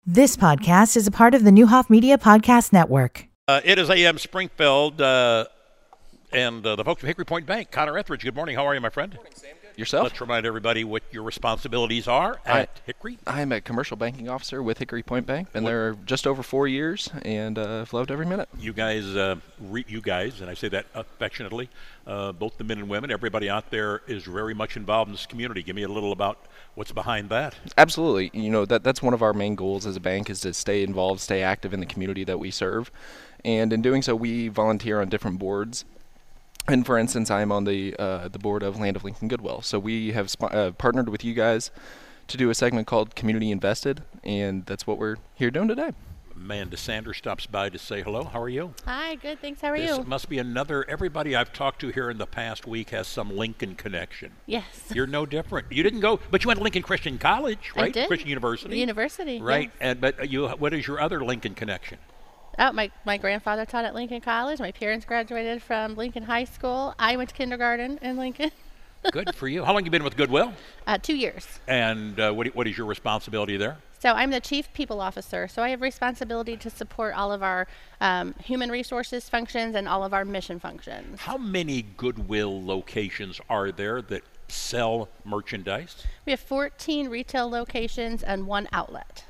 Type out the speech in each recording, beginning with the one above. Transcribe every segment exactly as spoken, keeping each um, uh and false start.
This podcast is a part of the Newhoff Media Podcast Network. Uh, it is A M Springfield uh, and uh, the folks from Hickory Point Bank. Connor Etheridge, good morning. How are you, my friend? Good morning, Sam. Good. Yourself? Let's remind everybody what your responsibilities are at I, Hickory. I'm a commercial banking officer with Hickory Point Bank. Been what? there just over four years, and uh, I've loved every minute. You guys, uh, re- you guys, and I say that affectionately, uh, both the men and women, everybody out there is very much involved in this community. Give me a little about what's behind that. Absolutely. You know, that that's one of our main goals as a bank is to stay involved, stay active in the community that we serve. And in doing so, we volunteer on different boards. And for instance, I'm on the uh, the board of Land of Lincoln Goodwill. So we have sp- uh, partnered with you guys to do a segment called Community Invested, and that's what we're here doing today. Amanda Sanders stops by to say hello. How are you? Hi, good, thanks. How are this you? must be another, everybody I've talked to here in the past week has some Lincoln connection. Yes. You're no different. You didn't go, but you went to Lincoln Christian College, right? I did. Christian University. University. Right. Yes. And but you, what is your other Lincoln connection? Oh, my, my grandfather taught at Lincoln College. My parents graduated from Lincoln High School. I went to kindergarten in Lincoln. Good for you. How long have you been with Goodwill? Uh, two years. And uh, what, what is your responsibility there? So I'm the Chief People Officer. So I have responsibility to support all of our um, human resources functions and all of our mission functions. How many Goodwill locations are there that sell merchandise? We have fourteen retail locations and one outlet.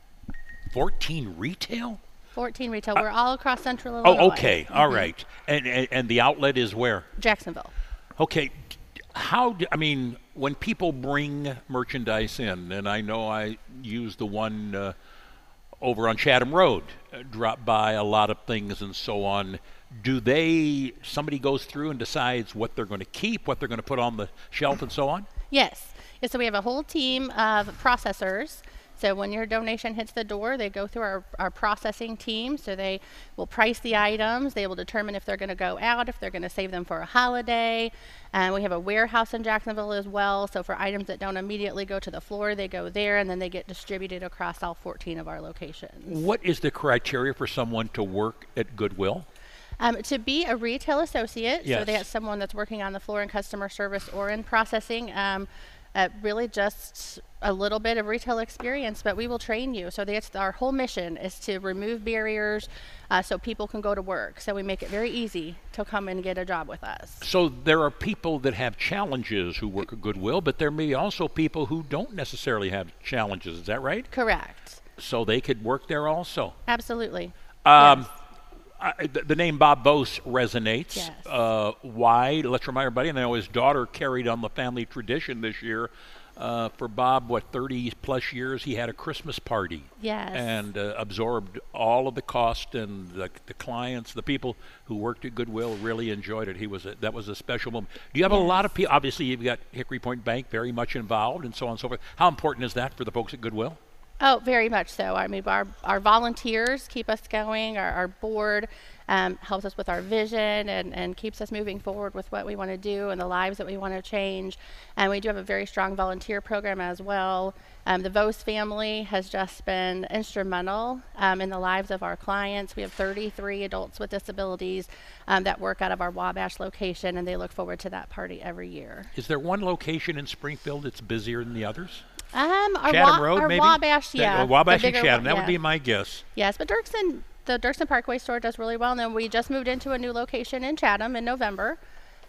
fourteen retail? fourteen retail. We're all across Central Illinois. Oh, okay. Mm-hmm. All right. And, and and the outlet is where? Jacksonville. Okay. How do, I mean, when people bring merchandise in, and I know I use the one uh, over on Chatham Road, uh, drop by a lot of things and so on, do they, somebody goes through and decides what they're going to keep, what they're going to put on the shelf and so on? Yes. Yeah, so we have a whole team of processors. So when your donation hits the door, they go through our, our processing team. So they will price the items. They will determine if they're going to go out, if they're going to save them for a holiday. And we have a warehouse in Jacksonville as well. So for items that don't immediately go to the floor, they go there and then they get distributed across all fourteen of our locations. What is the criteria for someone to work at Goodwill? Um, to be a retail associate, Yes. so that's someone that's working on the floor in customer service or in processing, um, uh, really just a little bit of retail experience, but we will train you. So that's our whole mission is to remove barriers uh, so people can go to work. So we make it very easy to come and get a job with us. So there are people that have challenges who work at Goodwill, but there may be also people who don't necessarily have challenges. Is that right? Correct. So they could work there also. Absolutely. Um, Yes. I, the, the name Bob Bose resonates. Yes. Uh, why? Let's remind everybody. And I know his daughter carried on the family tradition this year. Uh, for Bob, what, thirty plus years, he had a Christmas party. Yes. And uh, absorbed all of the cost, and the, the clients, the people who worked at Goodwill really enjoyed it. He was a, that was a special moment. Do you have Yes. a lot of people? Obviously, you've got Hickory Point Bank very much involved, and so on and so forth. How important is that for the folks at Goodwill? Oh, very much so. I mean, our, our volunteers keep us going. Our, our board um, helps us with our vision and, and keeps us moving forward with what we want to do and the lives that we want to change. And we do have a very strong volunteer program as well. Um, the Vose family has just been instrumental um, in the lives of our clients. We have thirty-three adults with disabilities um, that work out of our Wabash location, and they look forward to that party every year. Is there one location in Springfield that's busier than the others? Um, our Chatham Wa- Road, our maybe? Wabash, That- yeah. uh, Wabash the and bigger Chatham. one, That yeah. would be my guess. Yes, but Dirksen, the Dirksen Parkway store does really well, and then we just moved into a new location in Chatham in November.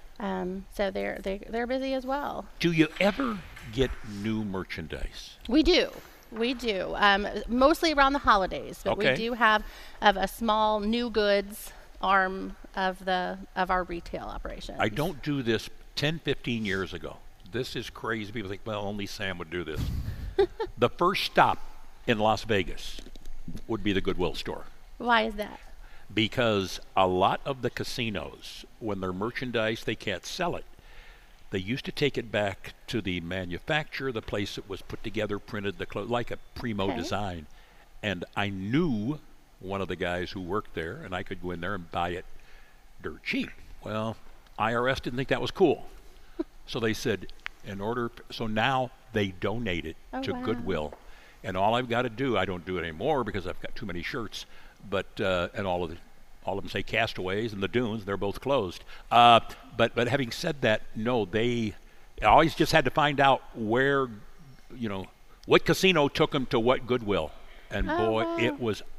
Um, so they're they, they're busy as well. Do you ever get new merchandise? We do, we do. Um, mostly around the holidays, but Okay. we do have of a small new goods arm of the of our retail operation. I don't do this ten, fifteen years ago. This is crazy. People think, well, only Sam would do this. The first stop in Las Vegas would be the Goodwill store. Why is that? Because a lot of the casinos, when their merchandise, they can't sell it. They used to take it back to the manufacturer, the place it was put together, printed, the clothes, like a primo Okay. design. And I knew one of the guys who worked there, and I could go in there and buy it dirt cheap. Well, I R S didn't think that was cool. So they said, in order, so now they donate it Oh, to wow. Goodwill. And all I've got to do, I don't do it anymore because I've got too many shirts, but, uh, and all of the, all of them say Castaways and the Dunes, they're both closed. Uh, but, but having said that, no, they, I always just had to find out where, you know, what casino took them to what Goodwill. And Oh, boy, wow. it was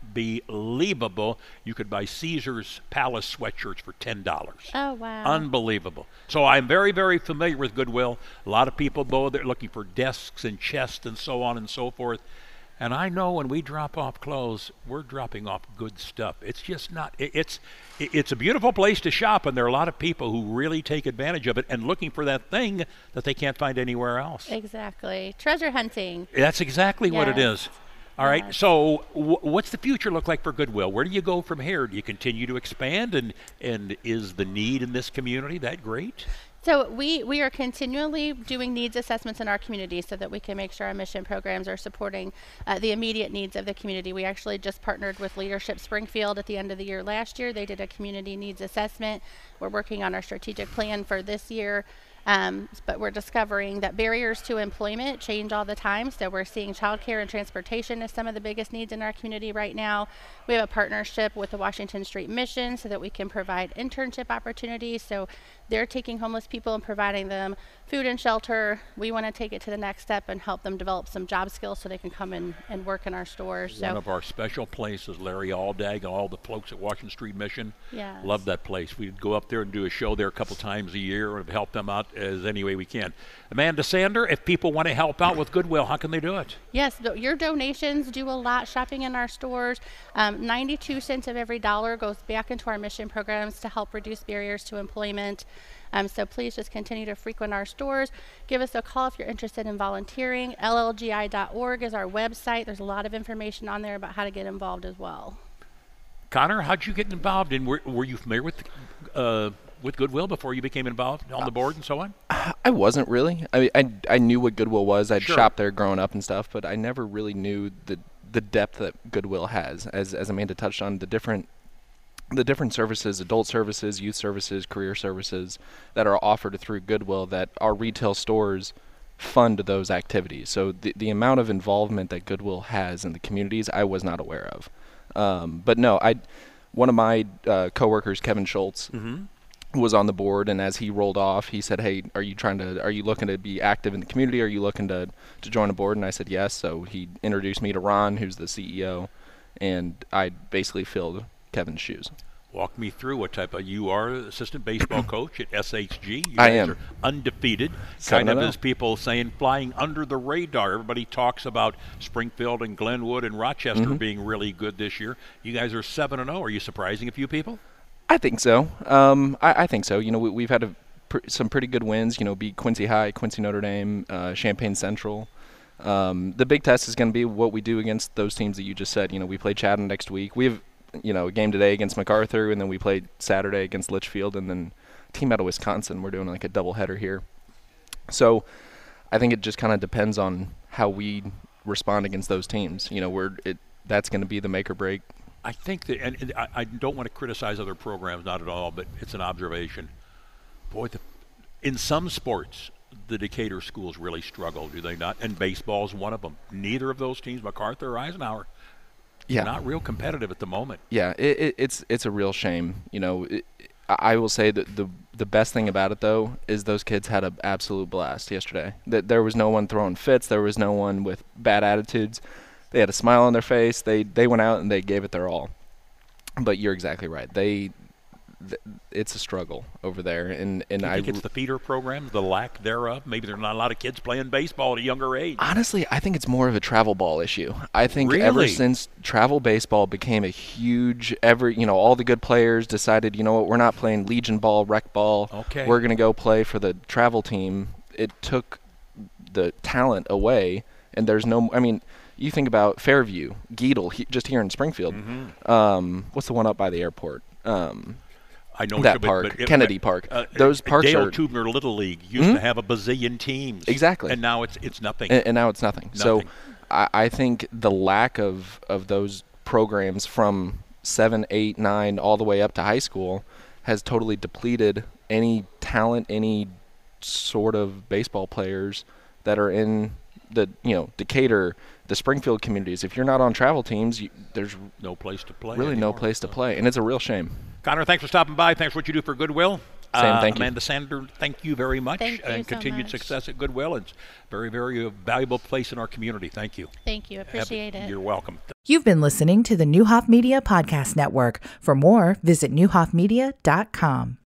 unbelievable. You could buy Caesar's Palace sweatshirts for ten dollars. Oh, wow. Unbelievable. So I'm very, very familiar with Goodwill. A lot of people go there looking for desks and chests and so on and so forth. And I know when we drop off clothes, we're dropping off good stuff. It's just not, it, it's it, it's a beautiful place to shop, and there are a lot of people who really take advantage of it and looking for that thing that they can't find anywhere else. Exactly. Treasure hunting. That's exactly what it Yes. is. All right, Yes. so w- what's the future look like for Goodwill? Where do you go from here? Do you continue to expand, and, and is the need in this community that great? So we, we are continually doing needs assessments in our community so that we can make sure our mission programs are supporting uh, the immediate needs of the community. We actually just partnered with Leadership Springfield at the end of the year last year. They did a community needs assessment. We're working on our strategic plan for this year. Um, but we're discovering that barriers to employment change all the time. So we're seeing childcare and transportation as some of the biggest needs in our community right now. We have a partnership with the Washington Street Mission so that we can provide internship opportunities. So they're taking homeless people and providing them food and shelter. We want to take it to the next step and help them develop some job skills so they can come in and work in our stores. One So of our special places, Larry Aldag and all the folks at Washington Street Mission, Yes. love that place. We'd go up there and do a show there a couple times a year and help them out as any way we can. Amanda Sander, if people want to help out with Goodwill, how can they do it? yes, th- your donations do a lot shopping in our stores. Um, ninety-two cents of every dollar goes back into our mission programs to help reduce barriers to employment. Um, so please just continue to frequent our stores. Give us a call if you're interested in volunteering. L L G I dot org is our website. There's a lot of information on there about how to get involved as well. Connor, how'd you get involved? And were, were you familiar with uh, with Goodwill before you became involved on the board and so on? I wasn't really. I mean, I, I knew what Goodwill was. I'd Sure. shopped there growing up and stuff, but I never really knew the the depth that Goodwill has. As as Amanda touched on, the different the different services, adult services, youth services, career services that are offered through Goodwill that our retail stores fund those activities. So the the amount of involvement that Goodwill has in the communities, I was not aware of. Um, but no, I one of my uh, coworkers, Kevin Schultz, was on the board, and as he rolled off, he said, "Hey, are you trying to? Are you looking to be active in the community? Are you looking to to join a board?" And I said yes. So he introduced me to Ron, who's the C E O, and I basically filled Kevin's shoes. Walk me through what type of, you are assistant baseball coach at S H G. You I guys am. are undefeated. Seven Kind of and oh. as people saying flying under the radar. Everybody talks about Springfield and Glenwood and Rochester Mm-hmm. being really good this year. You guys are seven and oh. Are you surprising a few people? I think so. Um, I, I think so. You know, we, we've had a, pr- some pretty good wins. You know, beat Quincy High, Quincy Notre Dame, uh, Champaign Central. Um, the big test is going to be what we do against those teams that you just said. You know, we play Chatham next week. We have, you know, a game today against MacArthur, and then we play Saturday against Litchfield, and then a team out of Wisconsin. We're doing like a doubleheader here. So I think it just kind of depends on how we respond against those teams. You know, we're it that's going to be the make or break. I think that, and and I, I don't want to criticize other programs, not at all, but it's an observation. Boy, the, in some sports, the Decatur schools really struggle, do they not? And baseball is one of them. Neither of those teams, MacArthur or Eisenhower, Yeah. not real competitive at the moment. Yeah, it, it, it's it's a real shame. You know, it, I I will say that the the best thing about it though is those kids had an absolute blast yesterday. That there was no one throwing fits. There was no one with bad attitudes. They had a smile on their face. They they went out and they gave it their all. But you're exactly right. They th- it's a struggle over there, and and I I think it's the feeder programs, the lack thereof. Maybe there are not a lot of kids playing baseball at a younger age. honestly I think it's more of a travel ball issue. I think ever Really? since travel baseball became a huge, every you know all the good players decided, you know what, we're not playing Legion ball, rec ball. Okay. We're gonna go play for the travel team. It took the talent away, and there's no. I mean, you think about Fairview, Geedle, he, just here in Springfield. Mm-hmm. Um, what's the one up by the airport? Um, I know that it's a bit- park, but it- Kennedy but, Park. uh, Those parks Dale are- Tubner Little League used Mhm. to have a bazillion teams. Exactly. And now it's it's nothing. and, and now it's nothing. So Nothing. I, I think the lack of, of those programs from seven, eight, nine, all the way up to high school has totally depleted any talent, any sort of baseball players that are in the you know Decatur, the Springfield communities. If you're not on travel teams, you, there's no place to play. really no anymore. place to So- play, and it's a real shame. Connor, thanks for stopping by. Thanks for what you do for Goodwill. Sam, Uh, thank you. Amanda Sander, thank you very much, Thank you and so continued much. success at Goodwill. It's very, very uh, valuable place in our community. Thank you. Thank you. Have- Appreciate it. You're welcome. You've been listening to the Newhoff Media Podcast Network. For more, visit newhoff media dot com.